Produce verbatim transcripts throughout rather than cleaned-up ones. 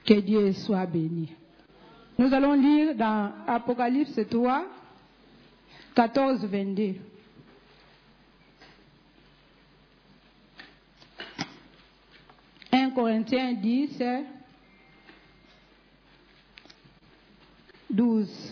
Que Dieu soit béni. Nous allons lire dans Apocalypse trois, quatorze, vingt-deux. un Corinthiens dix, douze.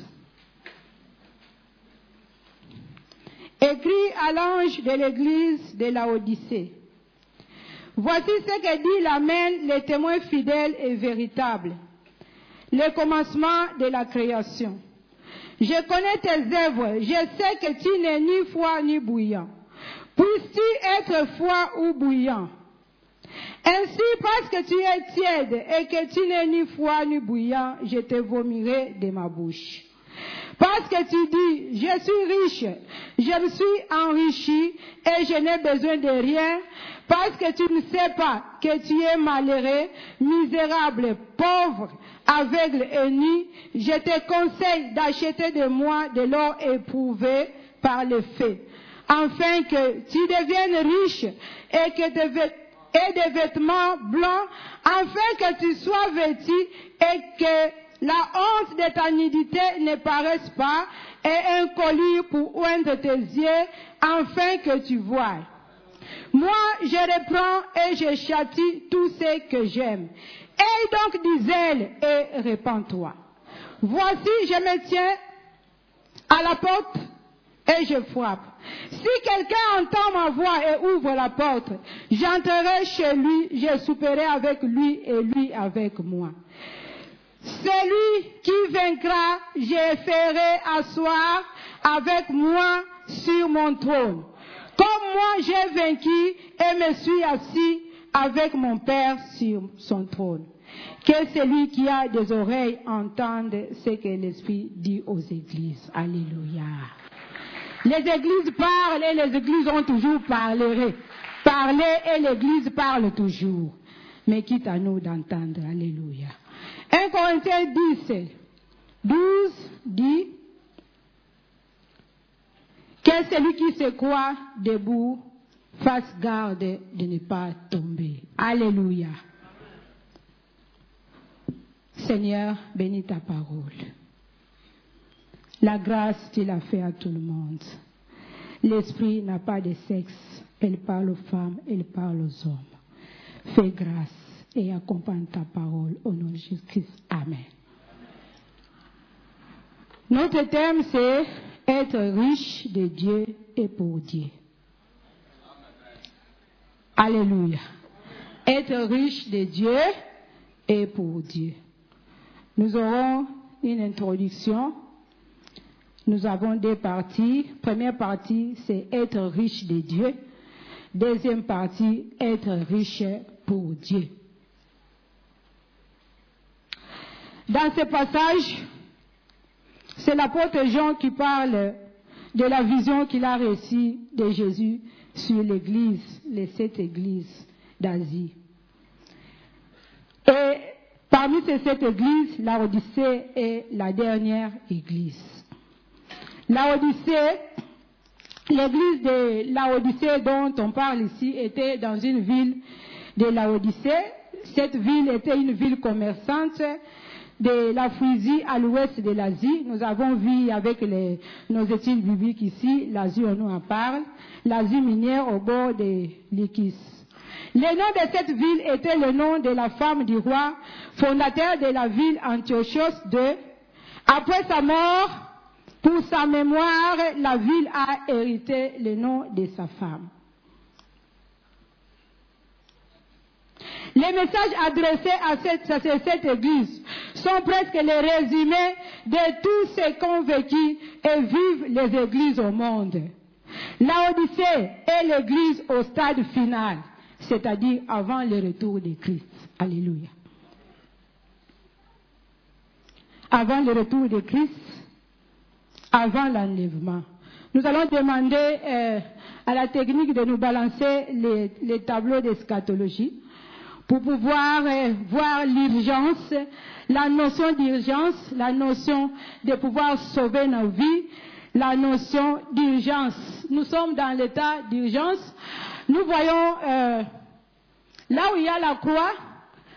Écrit à l'ange de l'église de Laodicée. Voici ce que dit l'Amen, le témoin fidèle et véritable, le commencement de la création. Je connais tes œuvres, je sais que tu n'es ni froid ni bouillant. Puisses-tu être froid ou bouillant? Ainsi, parce que tu es tiède et que tu n'es ni froid ni bouillant, je te vomirai de ma bouche. Parce que tu dis, je suis riche, je me suis enrichi et je n'ai besoin de rien, parce que tu ne sais pas que tu es malheureux, misérable, pauvre, aveugle et nu, je te conseille d'acheter de moi de l'or éprouvé par le feu, afin que tu deviennes riche et que tes vêtements et des vêtements blancs, afin que tu sois vêtu et que la honte de ta nudité ne paraisse pas, et un collier pour oindre tes yeux, afin que tu voies. Moi, je reprends et je châtie tous ceux que j'aime. Aie donc du zèle et répands-toi. Voici, je me tiens à la porte et je frappe. Si quelqu'un entend ma voix et ouvre la porte, j'entrerai chez lui, je souperai avec lui et lui avec moi. Celui qui vaincra, je ferai asseoir avec moi sur mon trône. Comme moi j'ai vaincu et me suis assis avec mon Père sur son trône. Que celui qui a des oreilles entende ce que l'Esprit dit aux églises. Alléluia. Les églises parlent et les églises ont toujours parlé. Parler et l'église parle toujours. Mais quitte à nous d'entendre. Alléluia. un Corinthiens dix, douze dit que celui qui se croit debout fasse garde de ne pas tomber. Alléluia. Seigneur, bénis ta parole. La grâce, tu l'as fait à tout le monde. L'esprit n'a pas de sexe. Elle parle aux femmes, elle parle aux hommes. Fais grâce et accompagne ta parole au nom de Jésus-Christ. Amen. Notre thème, c'est être riche de Dieu et pour Dieu. Alléluia. Être riche de Dieu et pour Dieu. Nous aurons une introduction. Nous avons deux parties. Première partie, c'est être riche de Dieu. Deuxième partie, être riche pour Dieu. Dans ce passage, c'est l'apôtre Jean qui parle de la vision qu'il a reçue de Jésus sur l'église, les sept églises d'Asie. Et parmi ces sept églises, Laodicée est la dernière église. Laodicée, l'église de Laodicée dont on parle ici était dans une ville de Laodicée. Cette ville était une ville commerçante de la Phrygie à l'ouest de l'Asie. Nous avons vu avec les, nos études bibliques ici, l'Asie on nous en parle, l'Asie minière au bord de l'Ikis. Le nom de cette ville était le nom de la femme du roi, fondateur de la ville Antiochos deux. Après sa mort, pour sa mémoire, la ville a hérité le nom de sa femme. Les messages adressés à cette, à cette église sont presque les résumés de tous ceux qu'ont vécu et vivent les églises au monde. Laodicée est l'église au stade final, c'est-à-dire avant le retour de Christ. Alléluia. Avant le retour de Christ, avant l'enlèvement. Nous allons demander euh, à la technique de nous balancer les, les tableaux d'eschatologie pour pouvoir euh, voir l'urgence, la notion d'urgence, la notion de pouvoir sauver nos vies, la notion d'urgence. Nous sommes dans l'état d'urgence. Nous voyons euh, là où il y a la croix,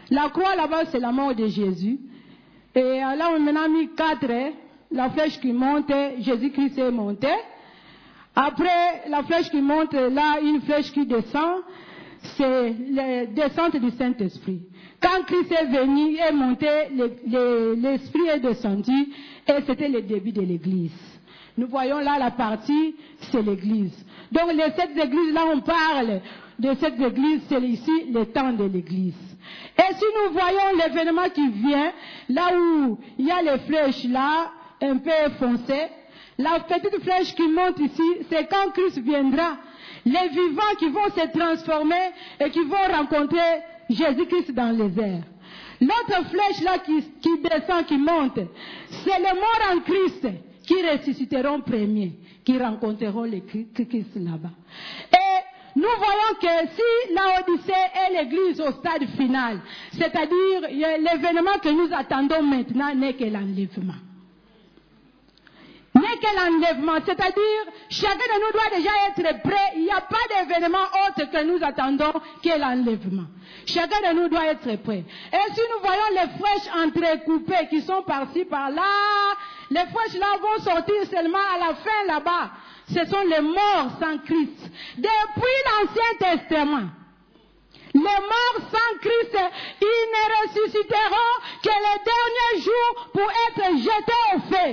La croix là-bas, c'est la mort de Jésus. Et là, on a mis quatre, la flèche qui monte, Jésus-Christ est monté. Après, la flèche qui monte, là, une flèche qui descend, c'est la descente du Saint-Esprit. Quand Christ est venu et monté, l'Esprit est descendu et c'était le début de l'Église. Nous voyons là la partie, c'est l'Église. Donc, les sept églises, là, on parle de cette église, c'est ici le temps de l'Église. Et si nous voyons l'événement qui vient, là où il y a les flèches là, un peu foncées, la petite flèche qui monte ici, c'est quand Christ viendra. Les vivants qui vont se transformer et qui vont rencontrer Jésus-Christ dans les airs. L'autre flèche là qui, qui descend, qui monte, c'est les morts en Christ qui ressusciteront premiers, qui rencontreront le Christ là-bas. Et nous voyons que si Laodicée est l'église au stade final, c'est-à-dire l'événement que nous attendons maintenant n'est que l'enlèvement. N'est que l'enlèvement, c'est-à-dire chacun de nous doit déjà être prêt. Il n'y a pas d'événement autre que nous attendons que l'enlèvement. Chacun de nous doit être prêt. Et si nous voyons les flèches entrecoupées qui sont par-ci, par-là, les flèches là vont sortir seulement à la fin là-bas. Ce sont les morts sans Christ. Depuis l'Ancien Testament, les morts sans Christ, ils ne ressusciteront que les derniers jours pour être jetés au feu.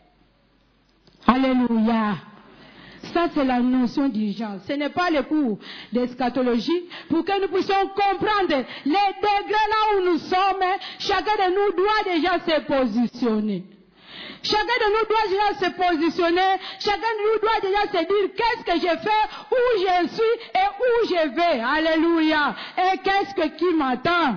Alléluia. Ça, c'est la notion d'urgence. Ce n'est pas le cours d'eschatologie pour que nous puissions comprendre les degrés là où nous sommes. Chacun de nous doit déjà se positionner. Chacun de nous doit déjà se positionner. Chacun de nous doit déjà se dire qu'est-ce que je fais, où je suis et où je vais. Alléluia. Et qu'est-ce que qui m'attend.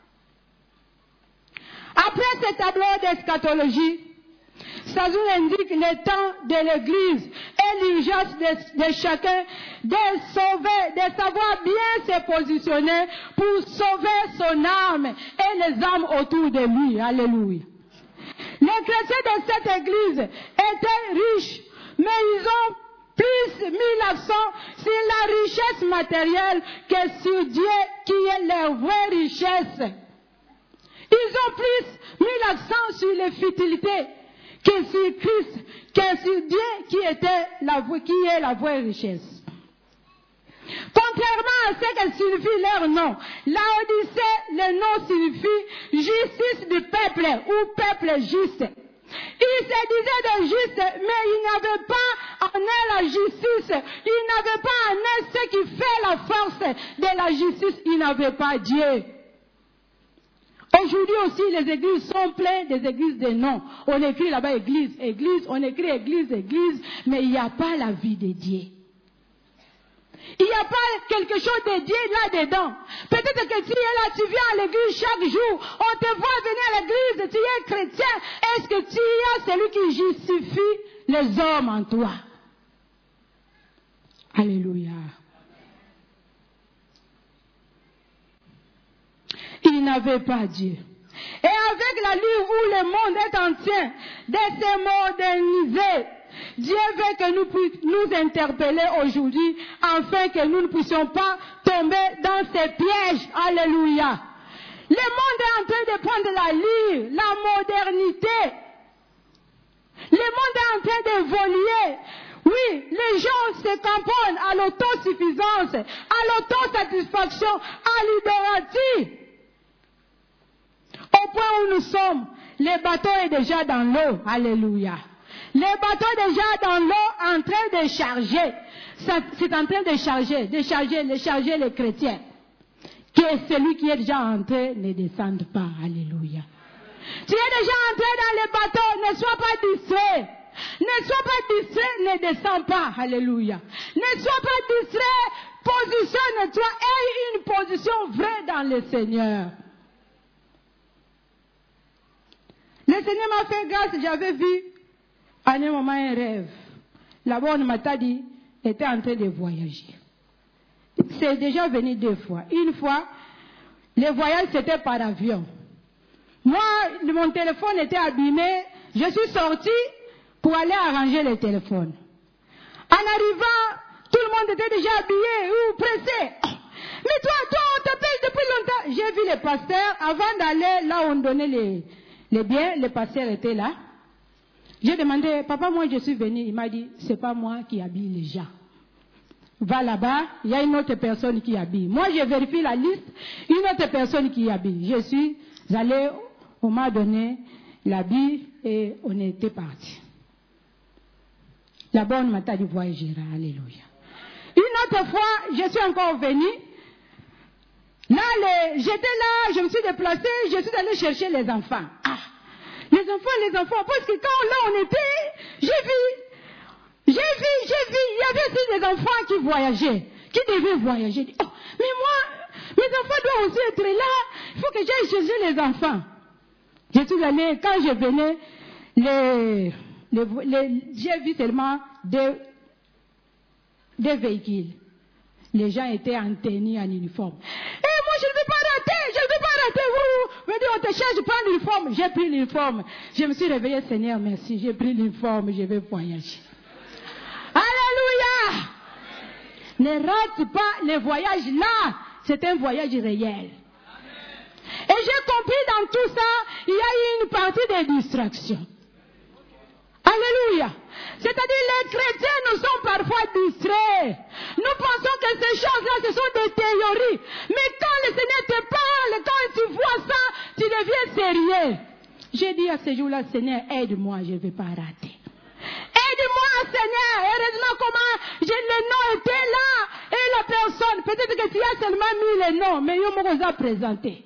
Après ce tableau d'eschatologie, ça nous indique le temps de l'Église et l'urgence de, de chacun de sauver, de savoir bien se positionner pour sauver son âme et les âmes autour de lui. Alléluia. Les chrétiens de cette Église étaient riches, mais ils ont plus mis l'accent sur la richesse matérielle que sur Dieu qui est leur vraie richesse. Ils ont plus mis l'accent sur les futilités que sur Christ, que sur Dieu qui était la, qui est la vraie richesse. Contrairement à ce que signifie leur nom, Laodicée, le nom signifie justice du peuple ou peuple juste. Ils se disaient de juste, mais ils n'avaient pas en eux la justice. Ils n'avaient pas en eux ce qui fait la force de la justice. Ils n'avaient pas Dieu. Aujourd'hui aussi, les églises sont pleines des églises de noms. On écrit là-bas église, église, on écrit église, église, mais il n'y a pas la vie de Dieu. Il n'y a pas quelque chose de Dieu là-dedans. Peut-être que tu es là, tu viens à l'église chaque jour, on te voit venir à l'église, tu es chrétien. Est-ce que tu es celui qui justifie les hommes en toi? Alléluia. Il n'avait pas Dieu. Et avec la lutte où le monde est en train de se moderniser, Dieu veut que nous puissions nous interpeller aujourd'hui afin que nous ne puissions pas tomber dans ces pièges. Alléluia. Le monde est en train de prendre la lyre, la modernité. Le monde est en train d'évoluer. Oui, les gens se camponnent à l'autosuffisance, à l'autosatisfaction, à l'idolâtrie. Au point où nous sommes, le bateau est déjà dans l'eau. Alléluia. Le bateau est déjà dans l'eau en train de charger. C'est en train de charger, de charger, de charger les chrétiens. Que celui qui est déjà entré ne descende pas. Alléluia. Tu es déjà entré dans le bateau, ne sois pas distrait. Ne sois pas distrait, ne descends pas. Alléluia. Ne sois pas distrait, positionne-toi. Aie une position vraie dans le Seigneur. Le Seigneur m'a fait grâce, j'avais vu à un moment un rêve. Là-bas, on m'a dit, était en train de voyager. C'est déjà venu deux fois. Une fois, le voyage c'était par avion. Moi, mon téléphone était abîmé. Je suis sortie pour aller arranger le téléphone. En arrivant, tout le monde était déjà habillé ou pressé. Mais toi, toi, on te paye depuis longtemps. J'ai vu les pasteurs, avant d'aller là où on donnait les, les biens, les pasteurs étaient là. J'ai demandé, papa, moi je suis venu. Il m'a dit, c'est pas moi qui habille les gens. Va là-bas, il y a une autre personne qui habille. Moi, je vérifie la liste, une autre personne qui habille. Je suis allé, on m'a donné l'habit et on était parti. Là-bas, on m'a dit, voyagera, alléluia. Une autre fois, je suis encore venue. Là, les, j'étais là, je me suis déplacée, je suis allée chercher les enfants. Ah, les enfants, les enfants, parce que quand là on était, j'ai vu, j'ai vu, j'ai vu, il y avait aussi des enfants qui voyageaient, qui devaient voyager. Oh, mais moi, mes enfants doivent aussi être là, il faut que j'aille chercher les enfants. Je suis allée, quand je venais, les, les, les, j'ai vu seulement deux, deux véhicules. Les gens étaient en tenue, en uniforme. Et moi, je ne vais pas rater, je ne vais pas rater. Vous me dites, on te cherche, prends l'uniforme. J'ai pris l'uniforme. Je me suis réveillée, Seigneur, merci. J'ai pris l'uniforme, je vais voyager. Alléluia. Ne rate pas les voyages là. C'est un voyage réel. Et j'ai compris dans tout ça, il y a une partie de distraction. Alléluia. C'est-à-dire les chrétiens, nous sommes parfois distraits. Nous pensons que ces choses-là, ce sont des théories. Mais quand le Seigneur te parle, quand tu vois ça, tu deviens sérieux. J'ai dit à ce jour-là, Seigneur, aide-moi, je ne vais pas rater. Aide-moi, Seigneur. Heureusement, comment j'ai, le nom était là. Et la personne, peut-être que tu as seulement mis le nom, mais il me a présenté.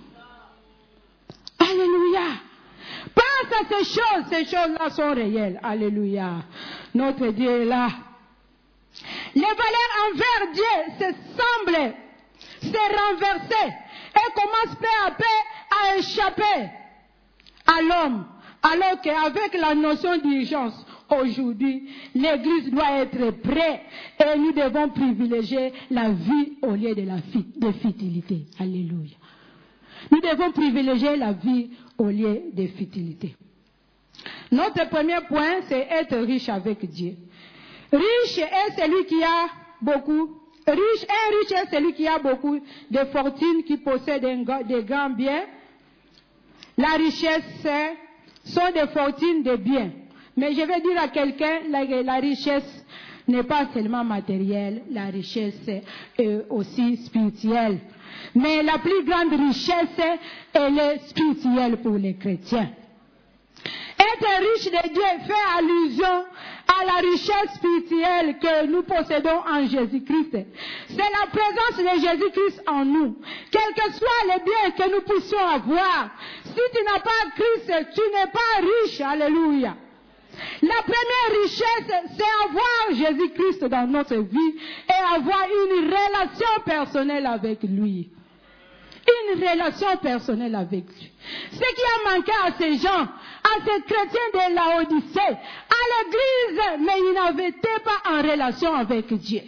Alléluia. Pense à ces choses, ces choses-là sont réelles. Alléluia. Notre Dieu est là. Les valeurs envers Dieu se semblent se renverser et commencent peu à peu à échapper à l'homme. Alors qu'avec la notion d'urgence, aujourd'hui, l'Église doit être prête et nous devons privilégier la vie au lieu de la de futilité. Alléluia. Nous devons privilégier la vie au lieu de futilité. Notre premier point, c'est être riche avec Dieu. Riche est celui qui a beaucoup. Riche, un riche est celui qui a beaucoup de fortune, qui possède de grands biens. La richesse, sont des fortunes de biens. Mais je vais dire à quelqu'un, la, la richesse n'est pas seulement matérielle, la richesse est aussi spirituelle. Mais la plus grande richesse, elle est spirituelle pour les chrétiens. Être riche de Dieu fait allusion à la richesse spirituelle que nous possédons en Jésus-Christ. C'est la présence de Jésus-Christ en nous. Quels que soient les biens que nous puissions avoir, si tu n'as pas Christ, tu n'es pas riche. Alléluia. La première richesse, c'est avoir Jésus-Christ dans notre vie et avoir une relation personnelle avec lui. Une relation personnelle avec lui. Ce qui a manqué à ces gens, à ces chrétiens de Laodicée, à l'église, mais ils n'étaient pas en relation avec Dieu.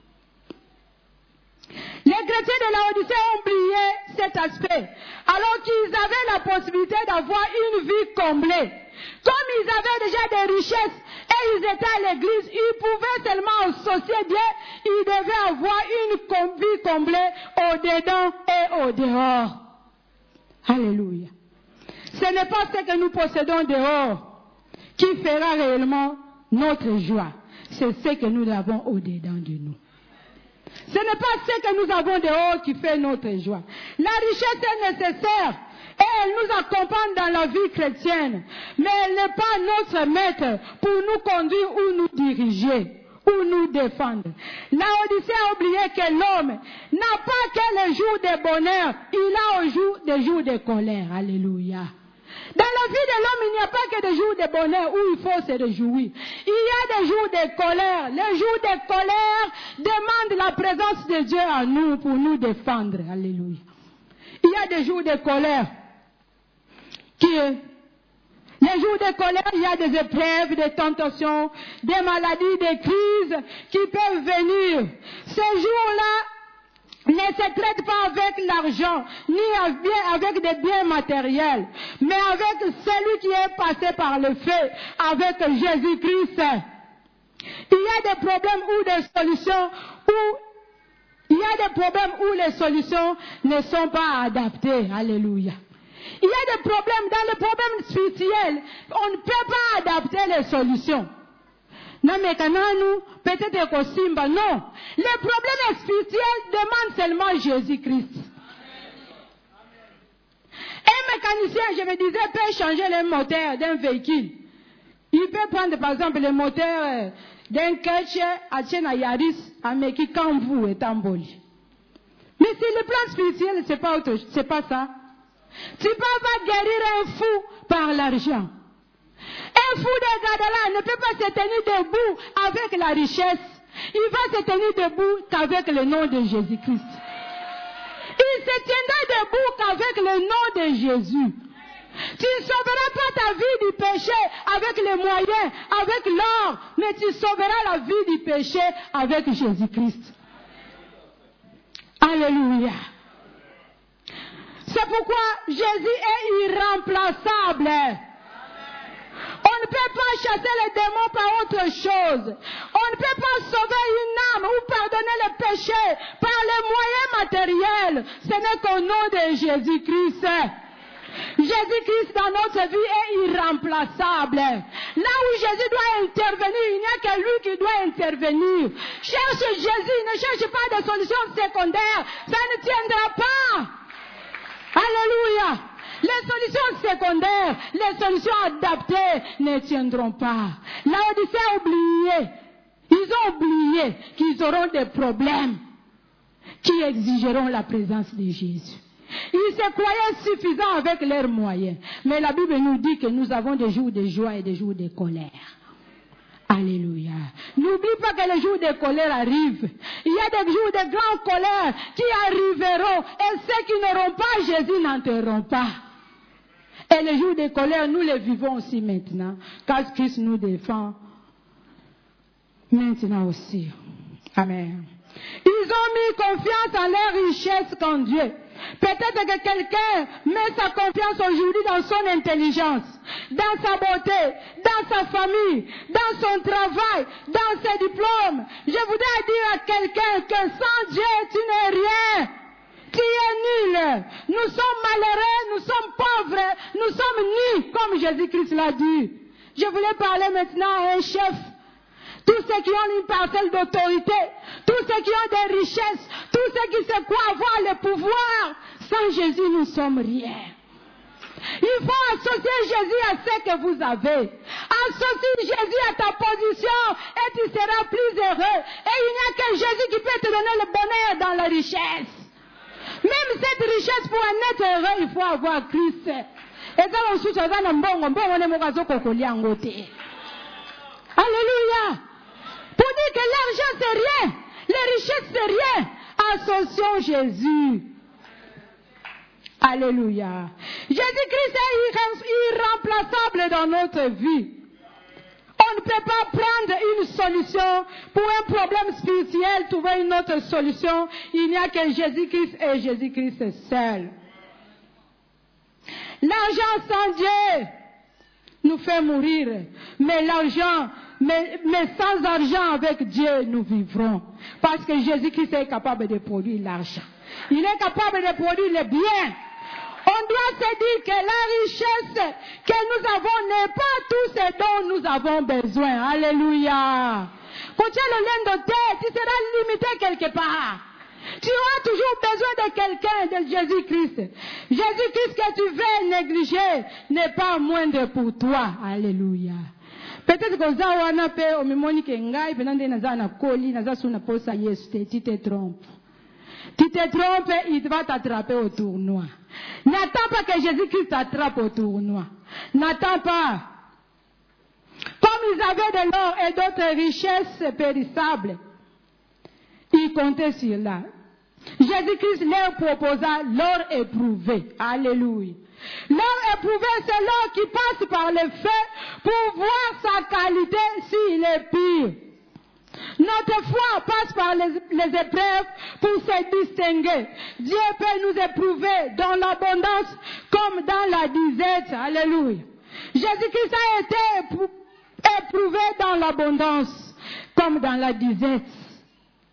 Les chrétiens de Laodicée ont oublié cet aspect, alors qu'ils avaient la possibilité d'avoir une vie comblée. Comme ils avaient déjà des richesses et ils étaient à l'église, ils pouvaient seulement associer Dieu, ils devaient avoir une vie comblée au-dedans et au-dehors. Alléluia. Ce n'est pas ce que nous possédons dehors qui fera réellement notre joie. C'est ce que nous avons au-dedans de nous. Ce n'est pas ce que nous avons dehors qui fait notre joie. La richesse est nécessaire. Et elle nous accompagne dans la vie chrétienne. Mais elle n'est pas notre maître pour nous conduire ou nous diriger ou nous défendre. Laodicée a oublié que l'homme n'a pas que les jours de bonheur, il a au jour des jours de colère. Alléluia. Dans la vie de l'homme, il n'y a pas que des jours de bonheur où il faut se réjouir. Il y a des jours de colère. Les jours de colère demandent la présence de Dieu en nous pour nous défendre. Alléluia. Il y a des jours de colère. Qui, les jours de colère, il y a des épreuves, des tentations, des maladies, des crises qui peuvent venir. Ces jours-là ne se traitent pas avec l'argent, ni avec des biens matériels, mais avec celui qui est passé par le feu, avec Jésus-Christ. Il y a des problèmes ou des solutions où Il y a des problèmes où les solutions ne sont pas adaptées. Alléluia. Il y a des problèmes, dans les problèmes spirituels, on ne peut pas adapter les solutions. Non, mais quand nous, peut-être qu'on simba, non. Les problèmes spirituels demandent seulement Jésus-Christ. Un mécanicien, je me disais, peut changer le moteur d'un véhicule. Il peut prendre, par exemple, le moteur d'un Ketch à Tchena Yaris, à Meki Kambu et Tamboli. Mais si le plan spirituel, c'est pas autre, c'est pas ça. Tu peux pas guérir un fou par l'argent. Un fou de Gadara ne peut pas se tenir debout avec la richesse. Il va se tenir debout qu'avec le nom de Jésus-Christ. Il se tiendra debout qu'avec le nom de Jésus. Tu ne sauveras pas ta vie du péché avec les moyens, avec l'or, mais tu sauveras la vie du péché avec Jésus-Christ. Alléluia. C'est pourquoi Jésus est irremplaçable. On ne peut pas chasser les démons par autre chose. On ne peut pas sauver une âme ou pardonner le péché par les moyens matériels. Ce n'est qu'au nom de Jésus-Christ. Jésus-Christ dans notre vie est irremplaçable. Là où Jésus doit intervenir, il n'y a que lui qui doit intervenir. Cherche Jésus, ne cherche pas de solutions secondaires. Ça ne tiendra pas. Alléluia. Les solutions secondaires, les solutions adaptées ne tiendront pas. L'Odyssée a oublié. Ils ont oublié qu'ils auront des problèmes qui exigeront la présence de Jésus. Ils se croyaient suffisants avec leurs moyens. Mais la Bible nous dit que nous avons des jours de joie et des jours de colère. Alléluia. N'oublie pas que les jours de colère arrivent. Il y a des jours de grande colère qui arriveront. Et ceux qui n'auront pas Jésus n'entreront pas. Et les jours de colère, nous les vivons aussi maintenant. Car Christ nous défend maintenant aussi. Amen. Ils ont mis confiance en leur richesse qu'en Dieu. Peut-être que quelqu'un met sa confiance aujourd'hui dans son intelligence, dans sa beauté, dans sa famille, dans son travail, dans ses diplômes. Je voudrais dire à quelqu'un que sans Dieu, tu n'es rien. Tu es nul. Nous sommes malheureux, nous sommes pauvres, nous sommes nus, comme Jésus-Christ l'a dit. Je voulais parler maintenant à un chef. Tous ceux qui ont une parcelle d'autorité, tous ceux qui ont des richesses, tous ceux qui se croient avoir le pouvoir, sans Jésus, nous ne sommes rien. Il faut associer Jésus à ce que vous avez. Associe Jésus à ta position et tu seras plus heureux. Et il n'y a que Jésus qui peut te donner le bonheur dans la richesse. Même cette richesse, pour en être heureux, il faut avoir Christ. Et ça, on se dit, alléluia. Pour dire que l'argent c'est rien, les richesses c'est rien. Associons Jésus. Alléluia. Jésus-Christ est irremplaçable dans notre vie. On ne peut pas prendre une solution pour un problème spirituel, trouver une autre solution. Il n'y a que Jésus-Christ et Jésus-Christ seul. L'argent sans Dieu nous fait mourir. Mais l'argent, mais, mais sans argent avec Dieu, nous vivrons. Parce que Jésus-Christ est capable de produire l'argent. Il est capable de produire le bien. On doit se dire que la richesse que nous avons n'est pas tout ce dont nous avons besoin. Alléluia. Quand tu as le lien de terre, tu seras limité quelque part. Tu auras toujours besoin de quelqu'un, de Jésus-Christ. Jésus-Christ que tu veux négliger n'est pas moindre pour toi. Alléluia. Peut-être que ça on a fait au mimoni kengai penande naza na koli naza suna posa Yesu tu te trompes. Tu te trompes, il va t'attraper au tournoi. N'attends pas que Jésus-Christ t'attrape au tournoi. N'attends pas. Comme ils avaient de l'or et d'autres richesses périssables, ils comptaient sur là. Jésus-Christ leur proposa l'or éprouvé. Alléluia. L'or éprouvé, c'est l'or qui passe par le feu pour voir sa qualité s'il est pur. Notre foi passe par les, les épreuves pour se distinguer. Dieu peut nous éprouver dans l'abondance comme dans la disette. Alléluia. Jésus-Christ a été éprouvé dans l'abondance comme dans la disette.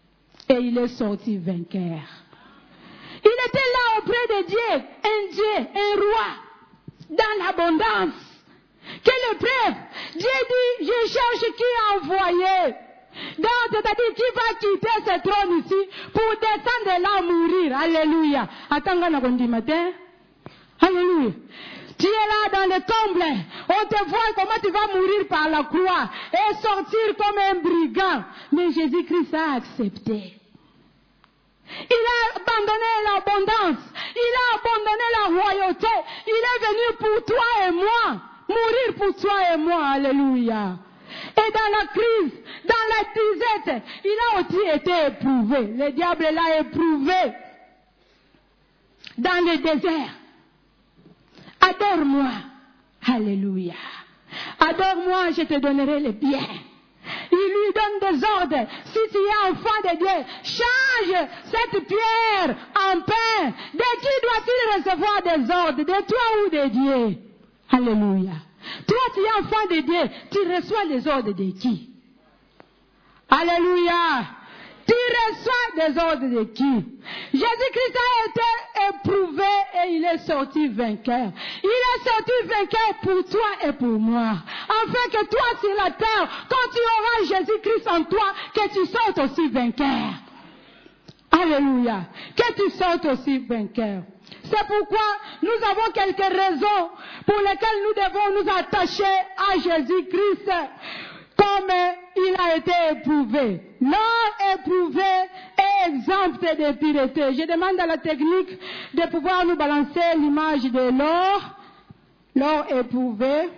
et il est sorti vainqueur. Il était là auprès de Dieu, un Dieu, un roi, dans l'abondance. Quelle épreuve! Dieu dit, je cherche qui a envoyé. Donc, c'est-à-dire qui va quitter ce trône ici pour descendre là mourir. Alléluia. Attends, on a dit matin. Alléluia. Tu es là dans le comble. On te voit comment tu vas mourir par la croix et sortir comme un brigand. Mais Jésus-Christ a accepté. Il a abandonné l'abondance. Il a abandonné la royauté. Il est venu pour toi et moi. Mourir pour toi et moi. Alléluia. Et dans la crise, dans la disette, il a aussi été éprouvé. Le diable l'a éprouvé. Dans le désert. Adore-moi. Alléluia. Adore-moi, je te donnerai le bien. Il lui donne des ordres. Si tu es enfant de Dieu, change cette pierre en pain. De qui doit-il recevoir des ordres? De toi ou de Dieu? Alléluia. Toi, tu es enfant de Dieu. Tu reçois les ordres de qui? Alléluia. Tu reçois des ordres de qui? Jésus-Christ a été éprouvé et il est sorti vainqueur. Il est sorti vainqueur pour toi et pour moi. Afin que toi sur la terre, quand tu auras Jésus-Christ en toi, que tu sortes aussi vainqueur. Alléluia. Que tu sortes aussi vainqueur. C'est pourquoi nous avons quelques raisons pour lesquelles nous devons nous attacher à Jésus-Christ. Comme il a été éprouvé. L'or éprouvé est exempt de pureté. Je demande à la technique de pouvoir nous balancer l'image de l'or. L'or éprouvé.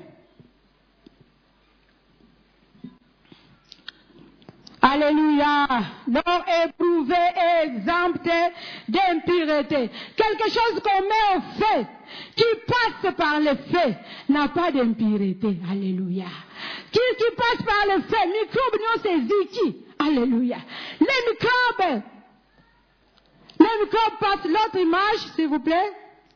Alléluia. L'or éprouvé est exempt d'impureté. Quelque chose qu'on met au feu, qui passe par le feu, n'a pas d'impureté. Alléluia. Qui, qui passe par le feu, microbes non saisi qui? Alléluia. Les microbes. Les microbes passent. L'autre image, s'il vous plaît.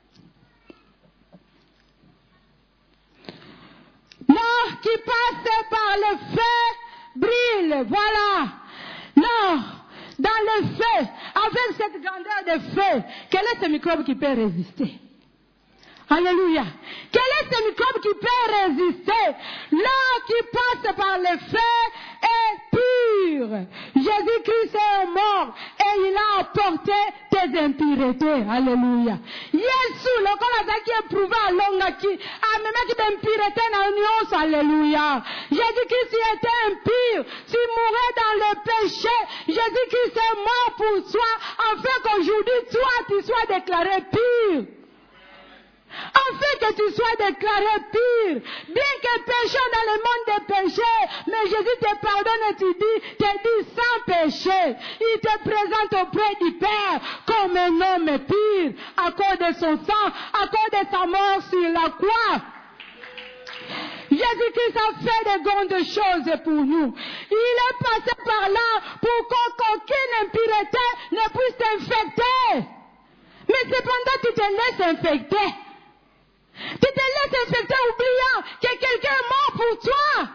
L'or qui passe par le feu brille. Voilà. L'or dans le feu, avec cette grandeur de feu, quel est ce microbe qui peut résister? Alléluia. Quel est ce microbe qui peut résister? L'or qui passe par le feu est pur. Jésus-Christ est mort et il a apporté tes impuretés. Alléluia. Jésus, le corps qui est éprouvé à l'ongaki, a même qui d'impureté dans l'union. Alléluia. Jésus-Christ était impur. Tu mourais dans le péché. Jésus-Christ est mort pour toi, afin qu'aujourd'hui, toi, tu sois déclaré pur. Afin que tu sois déclaré pur. Bien que péchons dans le monde des péchés, mais Jésus te pardonne et tu dis, te dis sans péché. Il te présente auprès du Père comme un homme pur, à cause de son sang, à cause de sa mort sur la croix. Jésus-Christ a fait de grandes choses pour nous. Il est passé par là pour qu'aucune impureté ne puisse t'infecter. Mais cependant, tu te laisses infecter. Tu te laisses infecter oubliant que quelqu'un est mort pour toi.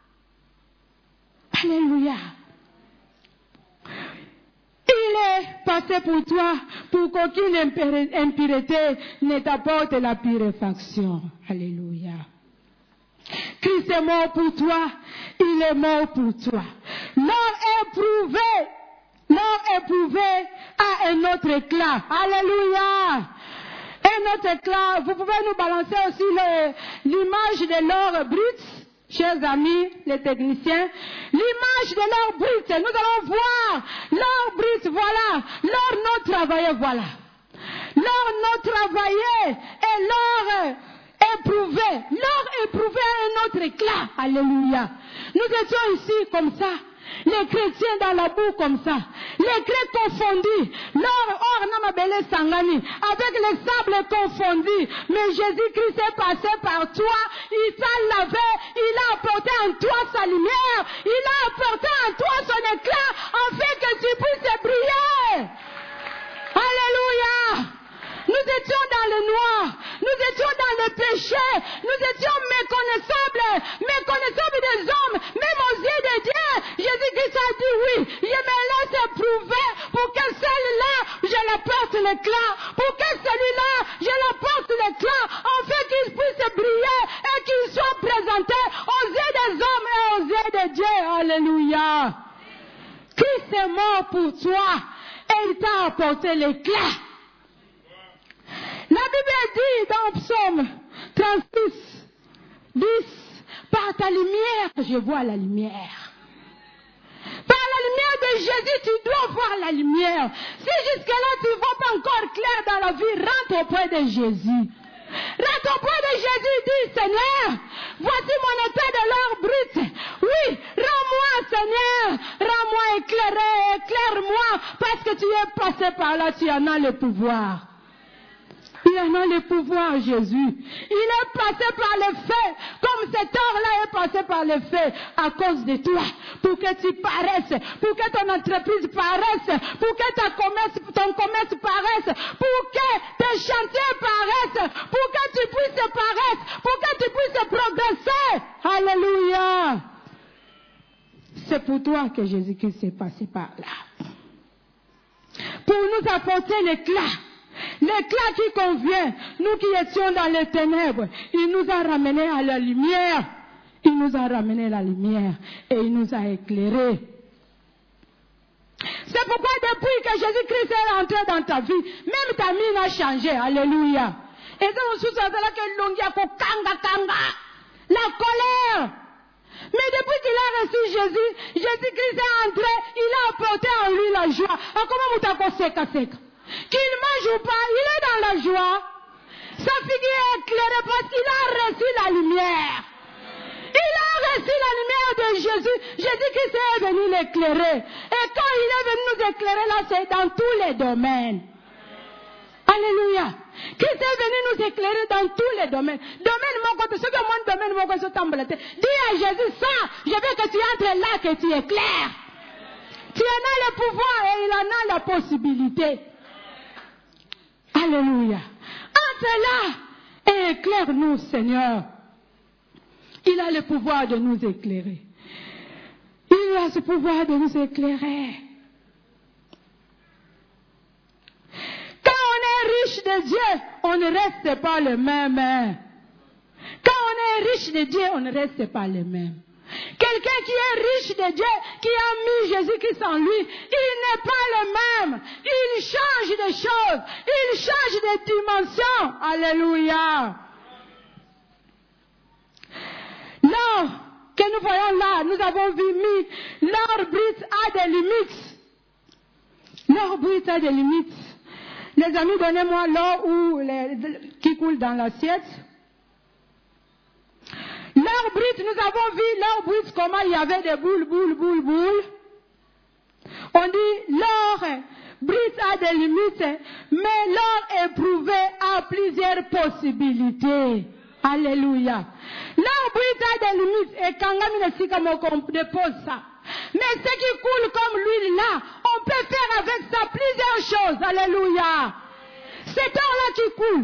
Alléluia. Il est passé pour toi pour qu'aucune impureté ne t'apporte la purification. Alléluia. Christ est mort pour toi. Il est mort pour toi. L'or éprouvé, l'or éprouvé a un autre éclat. Alléluia. Un autre éclat. Vous pouvez nous balancer aussi le, l'image de l'or brut, chers amis, les techniciens. L'image de l'or brut, nous allons voir l'or brut, voilà. L'or non travaillé, voilà. L'or non travaillé et l'or éprouvé. L'or éprouvé a un autre éclat. Alléluia. Nous étions ici comme ça. Les chrétiens dans la boue comme ça. Les grès confondus. L'or, or, namabele sangani. Avec les sables confondus. Mais Jésus-Christ est passé par toi. Il t'a lavé. Il a apporté en toi sa lumière. Il a apporté en toi son éclat. Afin que tu puisses briller. Alléluia. Nous étions dans le noir. Nous étions dans le péché. Nous étions méconnaissables. Méconnaissables des hommes. Même aux yeux de Dieu. Jésus-Christ a dit oui. Je me laisse éprouver mort pour toi et il t'a apporté l'éclat. La Bible dit dans Psaume trente-six, dix, par ta lumière, je vois la lumière. Par la lumière de Jésus, tu dois voir la lumière. Si jusque-là, tu ne vois pas encore clair dans la vie, rentre auprès de Jésus. Rentre auprès de Jésus, dis, Seigneur, voici mon état de l'or brut. Oui, rends-moi, Seigneur, rends-moi éclairé, éclaire-moi, parce que tu es passé par là, tu en as le pouvoir. Il en a le pouvoir, Jésus. Il est passé par le feu, comme cet or-là est passé par le feu, à cause de toi, pour que tu paraisses, pour que ton entreprise paraisse, pour que ta commerce, ton commerce paraisse, pour que tes chantiers paraissent, pour que tu puisses paraître, pour que tu puisses progresser. Alléluia. C'est pour toi que Jésus-Christ est passé par là. Pour nous apporter l'éclat. L'éclat qui convient, nous qui étions dans les ténèbres, il nous a ramenés à la lumière. Il nous a ramené la lumière et il nous a éclairés. C'est pourquoi depuis que Jésus-Christ est rentré dans ta vie, même ta mine a changé. Alléluia. Et c'est là que l'ongia ko kanga kanga, la colère. Mais depuis qu'il a reçu Jésus, Jésus-Christ est entré, il a apporté en lui la joie. Alors comment vous t'avez seka seka? Qu'il mange ou pas, il est dans la joie. Sa figure est éclairée parce qu'il a reçu la lumière. Il a reçu la lumière de Jésus. Jésus-Christ est venu l'éclairer. Et quand il est venu nous éclairer, là, c'est dans tous les domaines. Alléluia. Christ est venu nous éclairer dans tous les domaines. Domaine mon côté, ce que mon domaine mon côté, dis à Jésus ça, je veux que tu entres là, que tu éclaires. Tu en as le pouvoir et il en a la possibilité. Alléluia. Entre là et éclaire-nous, Seigneur. Il a le pouvoir de nous éclairer. Il a ce pouvoir de nous éclairer. Quand on est riche de Dieu, on ne reste pas le même. Quand on est riche de Dieu, on ne reste pas le même. Quelqu'un qui est riche de Dieu, qui a mis Jésus-Christ en lui, il n'est pas le même. Il change de choses. Il change de dimension. Alléluia. L'or que nous voyons là, nous avons vu mis, l'or brut a des limites. L'or brut a des limites. Les amis, donnez-moi l'or ou les, qui coule dans l'assiette. L'or brut, nous avons vu l'or brut, comment il y avait des boules, boules, boules, boules. On dit l'or brut a des limites, mais l'or éprouvé a plusieurs possibilités. Alléluia. L'or brut a des limites, et quand on dépose ça. Mais ce qui coule comme l'huile là, on peut faire avec ça plusieurs choses. Alléluia. Cet or-là qui coule,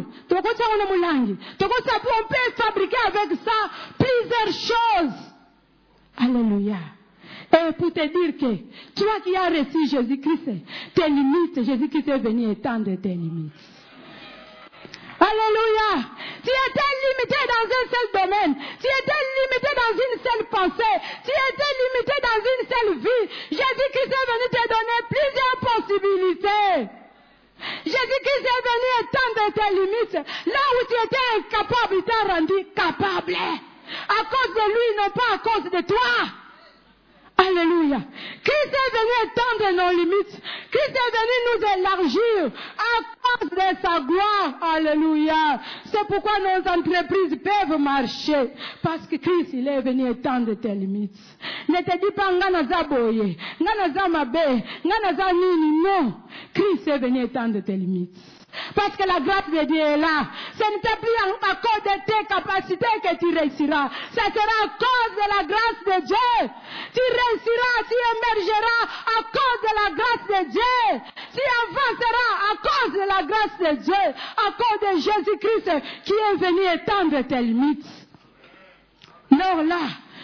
on peut fabriquer avec ça plusieurs choses. Alléluia. Et pour te dire que toi qui as reçu Jésus-Christ, tes limites, Jésus-Christ est venu étendre tes limites. Alléluia. Tu étais limité dans un seul domaine. Tu étais limité dans une seule pensée. Tu étais limité dans une seule vie. Jésus-Christ est venu te donner plusieurs possibilités. Jésus-Christ est venu étendre tes limites. Là où tu étais incapable, il t'a rendu capable. À cause de lui, non pas à cause de toi. Alléluia. Christ est venu étendre nos limites. Christ est venu nous élargir à cause de sa gloire. Alléluia. C'est pourquoi nos entreprises peuvent marcher. Parce que Christ, il est venu étendre tes limites. Ne te dis pas, nganaza boye, nganaza mabe, nganaza nini. Non. Christ est venu étendre tes limites. Parce que la grâce de Dieu est là. Ce n'est plus à cause de tes capacités que tu réussiras. Ce sera à cause de la grâce de Dieu. Tu réussiras, tu émergeras à cause de la grâce de Dieu. Tu avanceras à cause de la grâce de Dieu. À cause de Jésus-Christ qui est venu étendre tes limites. Alors là,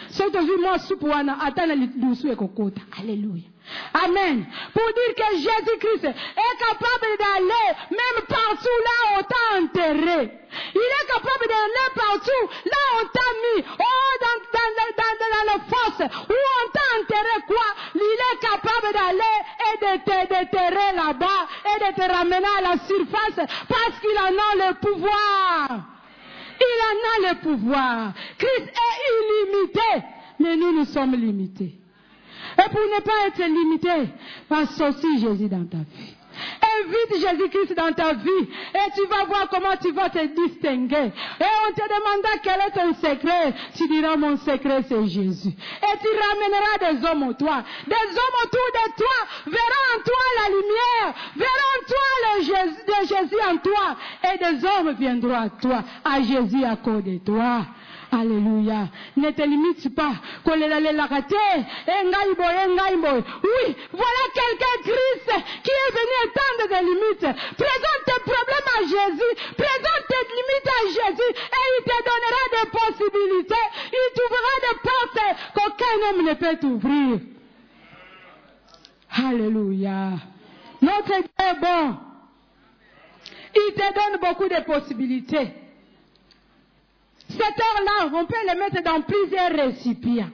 alléluia. Amen. Pour dire que Jésus-Christ est capable d'aller même partout là où on t'a enterré. Il est capable d'aller partout là où on t'a mis. Oh, dans, dans, dans, dans, dans la fosse où on t'a enterré quoi. Il est capable d'aller en a le pouvoir. Christ est illimité, mais nous, nous sommes limités. Et pour ne pas être limité, passe aussi Jésus dans ta vie. Invite Jésus-Christ dans ta vie et tu vas voir comment tu vas te distinguer. Et on te demandera quel est ton secret. Tu diras mon secret c'est Jésus. Et tu ramèneras des hommes au toi. Des hommes autour de toi verront en toi la lumière. Verront en toi le Jésus, de Jésus en toi. Et des hommes viendront à toi. À Jésus à cause de toi. Alléluia. Ne te limite pas. Oui, voilà quelqu'un Christ qui est venu étendre des limites. Présente tes problèmes à Jésus. Présente tes limites à Jésus. Et il te donnera des possibilités. Il t'ouvrira des portes qu'aucun homme ne peut t'ouvrir. Alléluia. Notre Dieu est bon. Il te donne beaucoup de possibilités. Cette heure-là, on peut les mettre dans plusieurs récipients.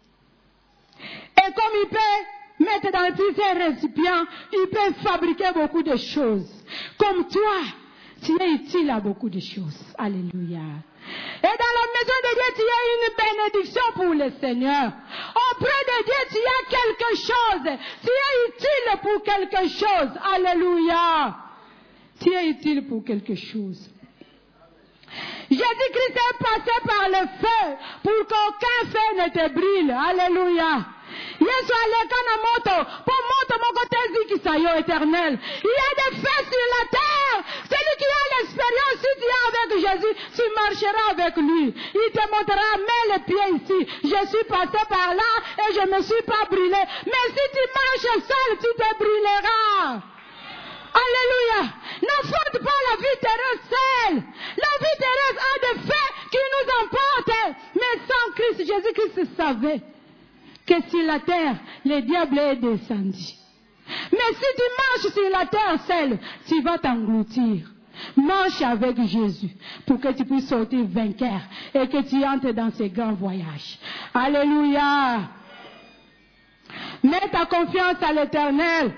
Et comme il peut mettre dans plusieurs récipients, il peut fabriquer beaucoup de choses. Comme toi, tu es utile à beaucoup de choses. Alléluia. Et dans la maison de Dieu, tu as une bénédiction pour le Seigneur. Auprès de Dieu, tu as quelque chose. Tu es utile pour quelque chose. Alléluia. Tu es utile pour quelque chose. Jésus-Christ est passé par le feu pour qu'aucun feu ne te brûle. Alléluia. Yesu aleka na moto, pour moto mokotezi kisayo éternel. Il y a des feux sur la terre. Celui qui a l'expérience, si tu es avec Jésus, tu marcheras avec lui. Il te montrera, mets les pieds ici. Je suis passé par là et je ne me suis pas brûlé. Mais si tu marches seul, tu te brûleras. Alléluia. N'affronte pas la vie terrestre seule. La vie terrestre a des faits qui nous emportent. Mais sans Christ, Jésus-Christ savait que sur la terre, le diable est descendu. Mais si tu marches sur la terre seule, tu vas t'engloutir. Marche avec Jésus pour que tu puisses sortir vainqueur et que tu entres dans ce grand voyage. Alléluia. Mets ta confiance à l'Éternel.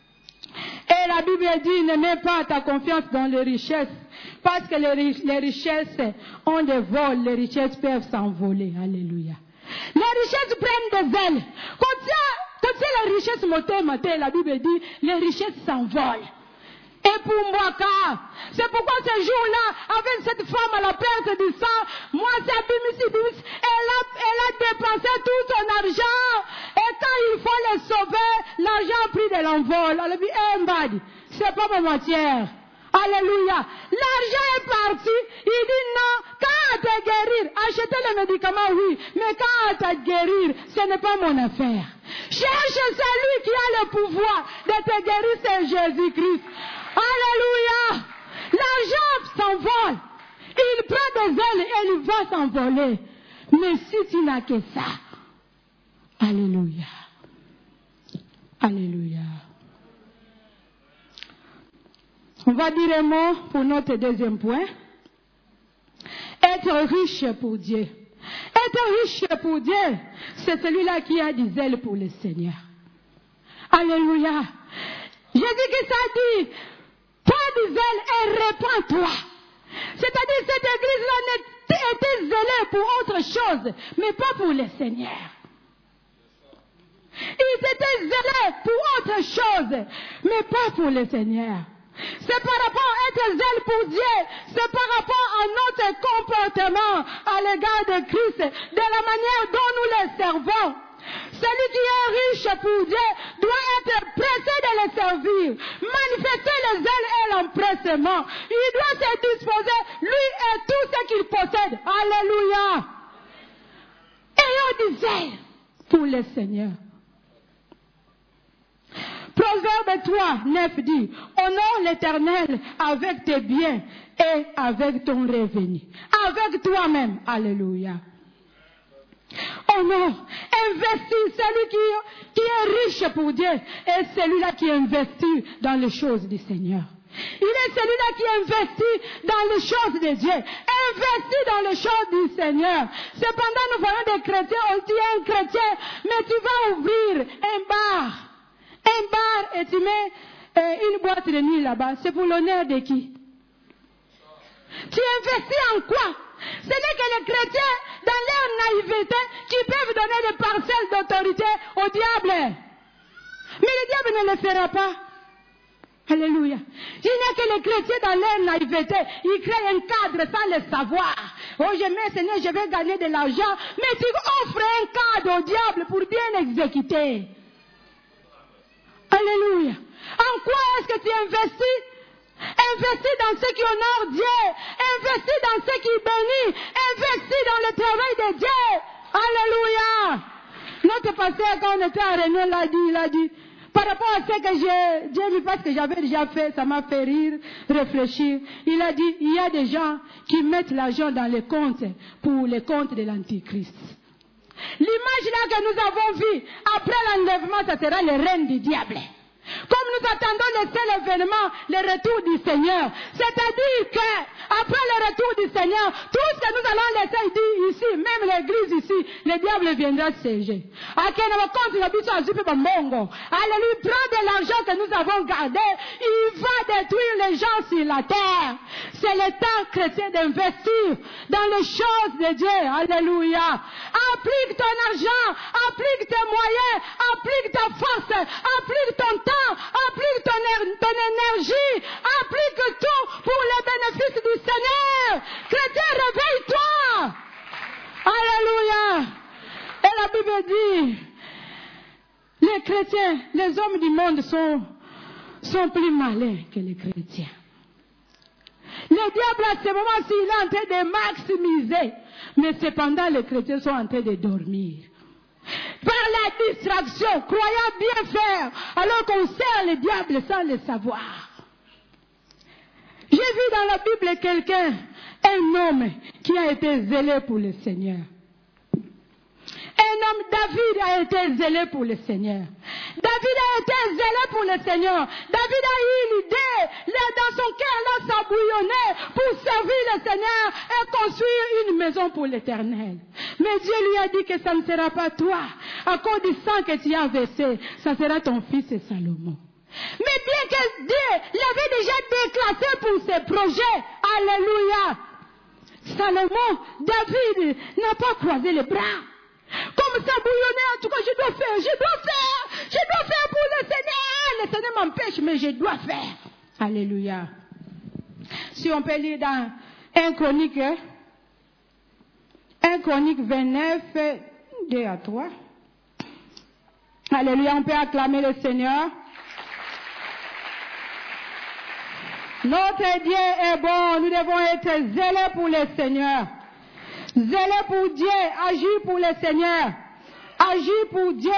Et la Bible dit, ne mets pas ta confiance dans les richesses. Parce que les, les richesses ont des vols, les richesses peuvent s'envoler. Alléluia. Les richesses prennent des ailes. Quand tu as, quand tu as les richesses montées, montées, la Bible dit, les richesses s'envolent. Et pour moi, car, c'est pourquoi ce jour-là, avec cette femme à la perte du sang, moi, c'est Bimis, Bimis, elle a, elle a dépensé tout son argent. Et quand il faut les sauver, l'argent a pris de l'envol. Elle a dit, eh, Mbadi, c'est pas ma matière. Alléluia. L'argent est parti. Il dit non, quand à te guérir, acheter les médicaments, oui. Mais quand à te guérir, ce n'est pas mon affaire. Cherche celui qui a le pouvoir de te guérir, c'est Jésus-Christ. Alléluia. L'argent s'envole. Il prend des ailes et il va s'envoler. Mais si tu n'as que ça, alléluia. Alléluia. On va dire un mot pour notre deuxième point. Être riche pour Dieu. Être riche pour Dieu, c'est celui-là qui a des ailes pour le Seigneur. Alléluia. Jésus-Christ a dit, prends des ailes et répands-toi. C'est-à-dire cette église-là était zélée pour autre chose, mais pas pour le Seigneur. Ils étaient zélés pour autre chose, mais pas pour le Seigneur. C'est par rapport à être zèle pour Dieu, c'est par rapport à notre comportement à l'égard de Christ, de la manière dont nous le servons. Celui qui est riche pour Dieu doit être pressé de le servir, manifester les ailes et l'empressement. Il doit se disposer, lui et tout ce qu'il possède. Alléluia. Ayons des ailes pour le Seigneur. Proverbe trois, neuf dit, honore l'Éternel avec tes biens et avec ton revenu. Avec toi-même. Alléluia. Honore, investis celui qui, qui est riche pour Dieu et celui-là qui investit dans les choses du Seigneur. Il est celui-là qui investit dans les choses de Dieu. Investis dans les choses du Seigneur. Cependant, nous voyons des chrétiens, on dit un chrétien, mais tu vas ouvrir un bar. Un bar et tu mets euh, une boîte de nuit là-bas. C'est pour l'honneur de qui? Tu investis en quoi? Ce n'est que les chrétiens, dans leur naïveté, qui peuvent donner des parcelles d'autorité au diable. Mais le diable ne le fera pas. Alléluia. Il n'y a que les chrétiens dans leur naïveté. Ils créent un cadre sans le savoir. Oh, je mets, Seigneur, je vais gagner de l'argent. Mais tu offres un cadre au diable pour bien exécuter. Alléluia. En quoi est-ce que tu investis? Investis dans ce qui honore Dieu. Investis dans ce qui bénit. Investis dans le travail de Dieu. Alléluia. Notre pasteur, quand on était à Réunion, l'a dit, il a dit, par rapport à ce que j'ai, j'ai vu, parce que j'avais déjà fait, ça m'a fait rire, réfléchir. Il a dit, il y a des gens qui mettent l'argent dans les comptes pour les comptes de l'Antichrist. L'image là que nous avons vue, après l'enlèvement, ça sera le règne du diable. Comme nous attendons le seul événement, le retour du Seigneur. C'est-à-dire que, après le retour du Seigneur, tout ce que nous allons laisser ici, même l'église ici, le diable viendra siéger. Alléluia, prends de l'argent que nous avons gardé, il va détruire les gens sur la terre. C'est le temps chrétien d'investir dans les choses de Dieu. Alléluia. Applique ton argent, applique tes moyens, applique ta force, applique ton temps. Applique ton, er- ton énergie, applique tout pour le bénéfice du Seigneur. Chrétien, réveille-toi. Alléluia. Et la Bible dit, les chrétiens, les hommes du monde sont, sont plus malins que les chrétiens. Le diable à ce moment-ci, il est en train de maximiser, mais cependant les chrétiens sont en train de dormir. Par la distraction, croyant bien faire, alors qu'on sert le diable sans le savoir. J'ai vu dans la Bible quelqu'un, un homme qui a été zélé pour le Seigneur. Un homme, David, a été zélé pour le Seigneur. David a été zélé pour le Seigneur. David a eu l'idée, dans son cœur, là, ça bouillonnait pour servir le Seigneur et construire une maison pour l'Éternel. Mais Dieu lui a dit que ça ne sera pas toi. À cause du sang que tu as versé, ça sera ton fils Salomon. Mais bien que Dieu l'avait déjà déclassé pour ses projets, alléluia, Salomon, David n'a pas croisé les bras. Comme ça bouillonnait, en tout cas, je dois faire, je dois faire, je dois faire pour le Seigneur. Le Seigneur m'empêche, mais je dois faire. Alléluia. Si on peut lire dans un Chronique, un Chronique vingt-neuf, deux à trois. Alléluia, on peut acclamer le Seigneur. Notre Dieu est bon, nous devons être zélés pour le Seigneur. Zélé pour Dieu, agir pour le Seigneur, agir pour Dieu.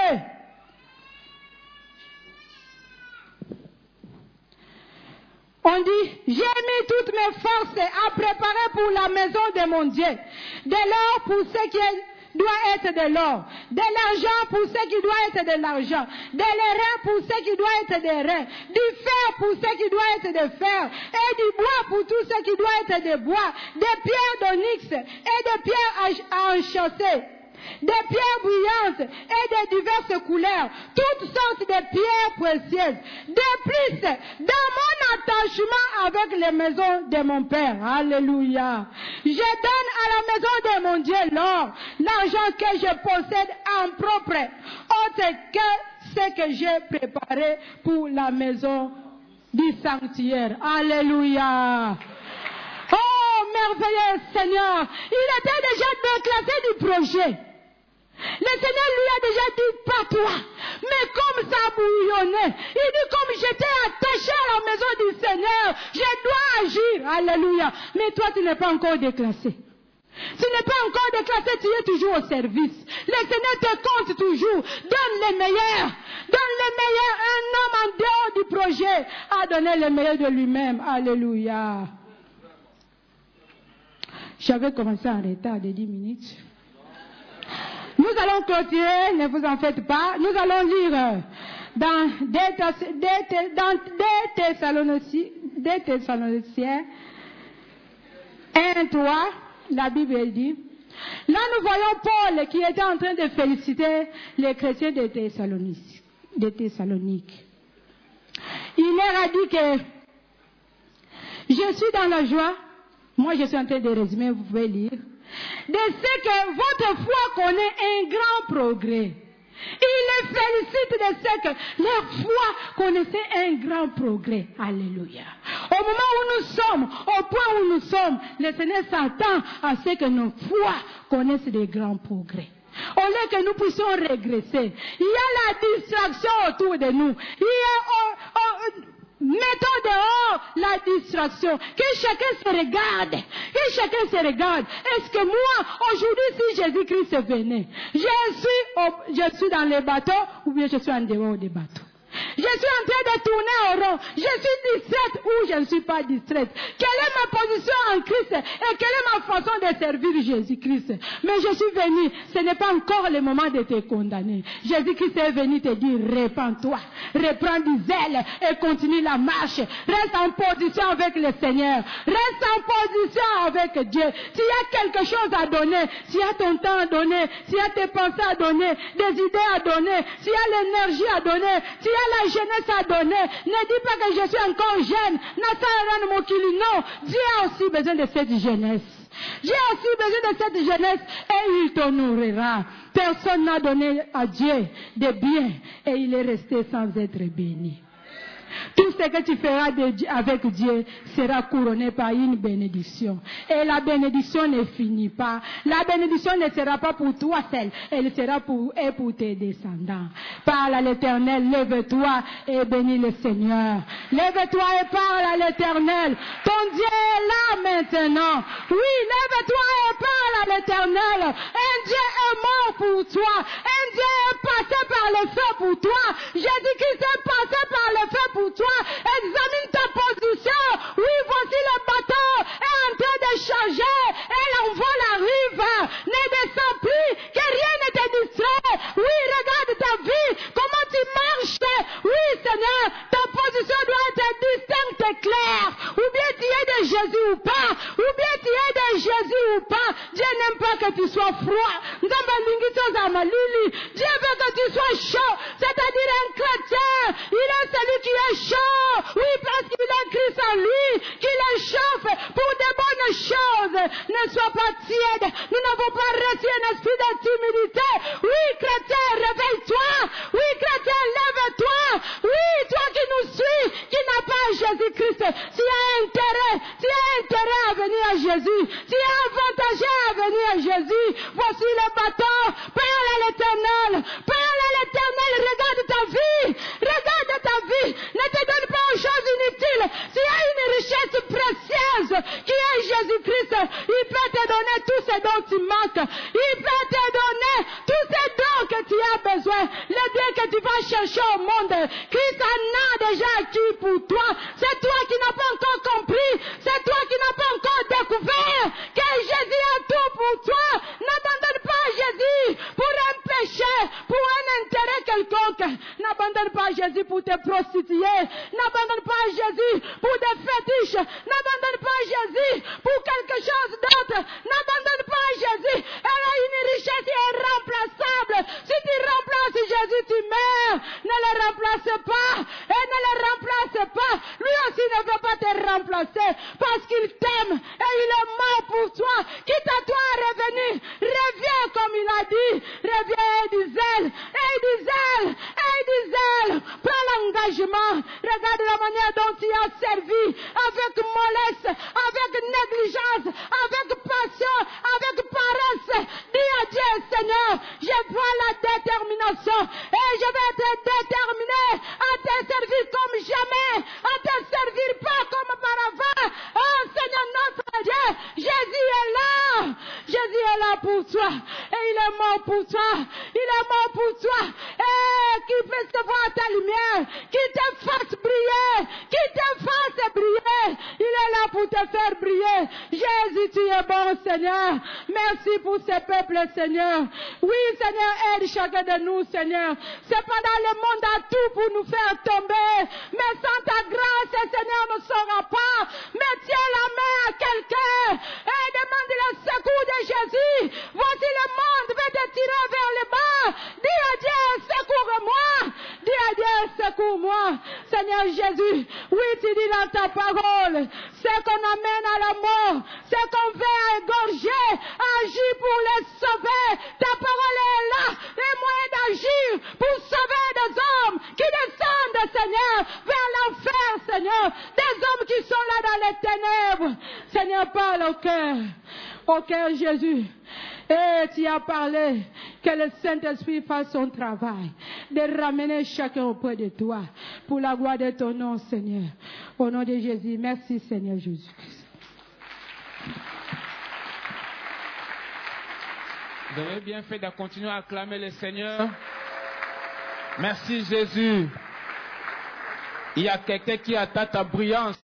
On dit, j'ai mis toutes mes forces à préparer pour la maison de mon Dieu. De l'or pour ce qui doit être de l'or. De l'argent pour ce qui doit être de l'argent. De l'airain pour ce qui doit être des reins. Du fer pour ce qui doit être de fer. Et du bois pour tout ce qui doit être de bois. Des pierres d'onyx et des pierres à enchâsser. Des pierres brillantes et de diverses couleurs, toutes sortes de pierres précieuses. De plus, dans mon attachement avec les maisons de mon Père, alléluia, je donne à la maison de mon Dieu l'or, l'argent que je possède en propre, autre que ce que j'ai préparé pour la maison du sanctuaire. Alléluia. Oh, merveilleux Seigneur, il était déjà déclassé du projet. Le Seigneur lui a déjà dit, pas toi. Mais comme ça a bouillonné, il dit, comme j'étais attaché à la maison du Seigneur, je dois agir. Alléluia. Mais toi, tu n'es pas encore déclassé. Tu n'es pas encore déclassé, tu es toujours au service. Le Seigneur te compte toujours. Donne le meilleur. Donne le meilleur. Un homme en dehors du projet a donné le meilleur de lui-même. Alléluia. J'avais commencé en retard de dix minutes. Nous allons clôturer, ne vous en faites pas. Nous allons lire dans deux Thessaloniciens un, trois, la Bible dit. Là, nous voyons Paul qui était en train de féliciter les chrétiens de Thessalonique. De Thessalonique. Il leur a dit que je suis dans la joie. Moi, je suis en train de résumer, vous pouvez lire. de ce que votre foi connaît un grand progrès. Il les félicite de ce que leur foi connaissait un grand progrès. Alléluia. Au moment où nous sommes, au point où nous sommes, le Seigneur s'attend à ce que nos foi connaissent des grands progrès. Au lieu que nous puissions régresser, il y a la distraction autour de nous. Il y a, oh, oh, mettons dehors la distraction. Que chacun se regarde. Que chacun se regarde. Est-ce que moi, aujourd'hui, si Jésus-Christ venait, je suis, au, je suis dans les bateaux ou bien je suis en dehors des bateaux? Je suis en train de tourner au rond. Je suis distraite ou je ne suis pas distraite. Quelle est ma position en Christ et quelle est ma façon de servir Jésus-Christ? Mais je suis venu. Ce n'est pas encore le moment de te condamner. Jésus-Christ est venu te dire, répands-toi, reprends du zèle et continue la marche. Reste en position avec le Seigneur. Reste en position avec Dieu. S'il y a quelque chose à donner, s'il y a ton temps à donner, s'il y a tes pensées à donner, des idées à donner, s'il y a l'énergie à donner, s'il y a la jeunesse à donner, ne dis pas que je suis encore jeune. Non, Dieu a aussi besoin de cette jeunesse. Dieu a aussi besoin de cette jeunesse et il t'honorera. Personne n'a donné à Dieu de bien et il est resté sans être béni. Tout ce que tu feras de, avec Dieu sera couronné par une bénédiction. Et la bénédiction ne finit pas. La bénédiction ne sera pas pour toi seul. Elle sera pour, et pour tes descendants. Parle à l'Éternel, lève-toi et bénis le Seigneur. Lève-toi et parle à l'Éternel. Ton Dieu est là maintenant. Oui, lève-toi et parle à l'Éternel. Un Dieu est mort pour toi. Un Dieu est passé par le feu pour toi. Jésus-Christ est passé par le feu pour toi. Examine ta position. Oui, voici le bateau est en train de changer et l'envol arrive. Ne descends plus, que rien ne te distrait. Oui, regarde ta vie, comment tu marches. Oui, Seigneur, ta position doit être distincte et claire. Ou bien tu es de Jésus ou pas. Ou bien tu es de Jésus ou pas. Dieu n'aime pas que tu sois froid. Dieu veut que tu sois chaud. C'est-à-dire un chrétien, il est celui qui est chaud. Oui, parce qu'il a Christ en lui, qu'il est chauffe pour de bonnes choses. Ne sois pas tiède. Nous n'avons pas reçu un esprit de timidité. Oui, chrétien, réveille-toi. Oui, chrétien, lève-toi. Oui, toi qui nous suis, qui n'a pas Jésus-Christ. S'il y a intérêt, s'il y a intérêt à venir à Jésus, s'il y a avantagé à venir à Jésus, voici le bateau. Parle à l'Éternel. Parle à l'Éternel. Regarde ta vie. Regarde ta vie. Ne te donne pas aux choses inutiles. S'il y a une richesse précieuse qui est Jésus-Christ, il peut te donner tout ce dont tu manques. Il peut te donner tous ces dons que tu as besoin. Les biens que tu vas chercher au monde. Christ en a déjà acquis pour toi. C'est toi qui n'as pas encore compris. C'est toi qui n'as pas encore découvert que Jésus a tout pour toi. N'abandonne pas Jésus pour un péché, pour un intérêt quelconque. N'abandonne pas Jésus pour te prostituer. N'abandonne pas Jésus pour des fétiches. N'abandonne pas Jésus pour quelque chose d'autre. N'abandonne pas Jésus. Elle a une richesse irremplaçable. Si tu remplaces Jésus, tu meurs. Ne le remplace pas. Et ne le remplace pas. Lui aussi ne veut pas te remplacer parce qu'il t'aime et il est mort pour toi. Quitte à toi à revenir. Reviens comme il a dit. Reviens et du zèle. Et du zèle. Et du zèle. Prends l'engagement. Regarde la manière dont tu as servi. Avec mollesse. Avec négligence. Avec passion. Avec paresse. Dis à Dieu, Seigneur, je vois la détermination. Et je vais être déterminé à te servir comme jamais. À te servir pas comme auparavant. Oh Seigneur notre Dieu. Jésus est là. Jésus est là pour toi. Et il est mort pour toi. Il est mort pour toi. Et qu'il puisse voir ta lumière. Qu'il te fasse briller. Qu'il te fasse briller. Il est là pour te faire briller. Jésus, tu es bon, Seigneur. Merci pour ce peuple, Seigneur. Oui, Seigneur, aide chacun de nous, Seigneur. Cependant, le monde a tout pour nous faire tomber. Mais sans ta grâce, Seigneur, on ne saura pas. Mais tiens la main à quelqu'un et demande le secours de Jésus. Voici le monde va te tirer vers le bas. Dis à Dieu, secours-moi. Dis à Dieu, secours-moi. Seigneur Jésus, oui, tu dis dans ta parole, c'est qu'on amène à la mort, c'est qu'on fait égorger à les ténèbres. Seigneur, parle au cœur. Au cœur, Jésus. Et tu as parlé que le Saint-Esprit fasse son travail, de ramener chacun auprès de toi, pour la gloire de ton nom, Seigneur. Au nom de Jésus, merci, Seigneur Jésus-Christ. Vous avez bien fait de continuer à acclamer le Seigneur. Merci, Jésus. Il y a quelqu'un qui attend ta brillance.